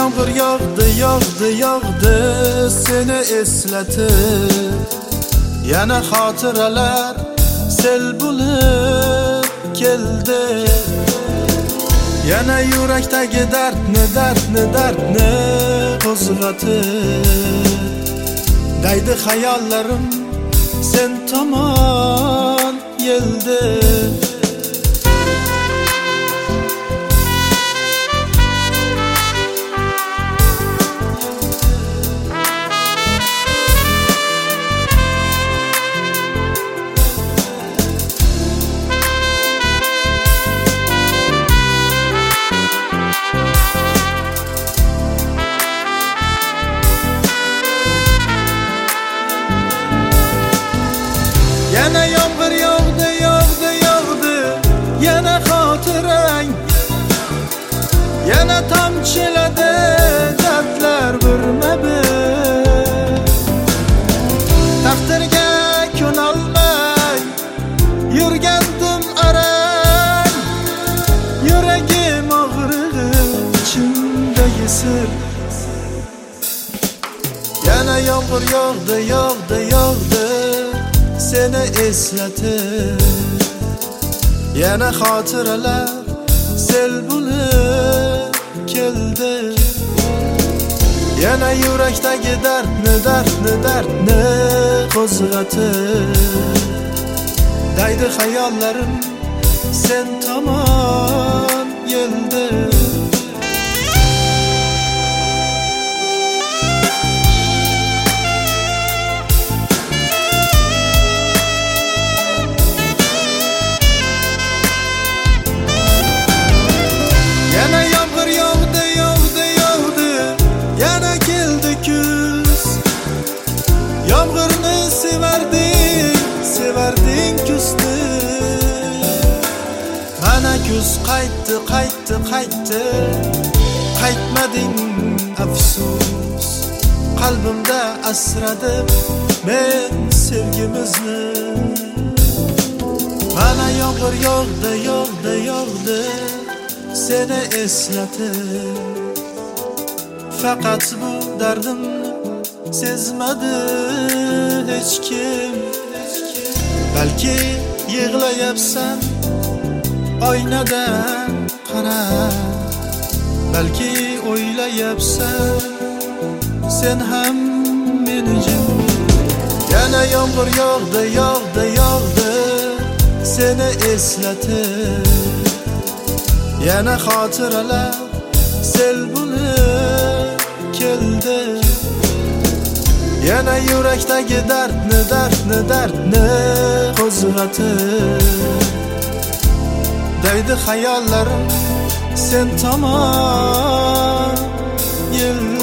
yağmur yağdı seni eslatib, yana xotiralar sel bo'lib keldi. Yana yurakdagi dardni qo'zg'atib, daydi xayollarim sen tomon yeldi. Yana yağmur yağdı, yana xotirang, yana tomchiladi dardlar birma-bir. Taqdirga ko'nolmay yurgandim arang, yuragim og'rig'i ichimdagi sir. Yana yağmur yağdı seni eslatib, yana xotiralar sel bo'lib keldi. Yana yurakdagi dardni qo'zg'atib, daydi xayollarim sen tomon yeldi. Yana yağmur yağdı, yana keldi kuz. Yağmurni sevarding kuzni. Mana kuz qaytdi, qaytmading afsus. Qalbimda asradim men sevgimizni. Mana yağmur yağdı seni eslatib, faqat bu dardimni sezmadi hech kim. Balki yig'layapsan oynadan qarab, balki o'ylayapsan sen ham meni jim. Yana yağmur yağdı seni eslatib, yana xotiralar sel bo'lib keldi. Yana yurakdagi dardni qo'zg'atib, daydi xayollarim sen tomon yeldi.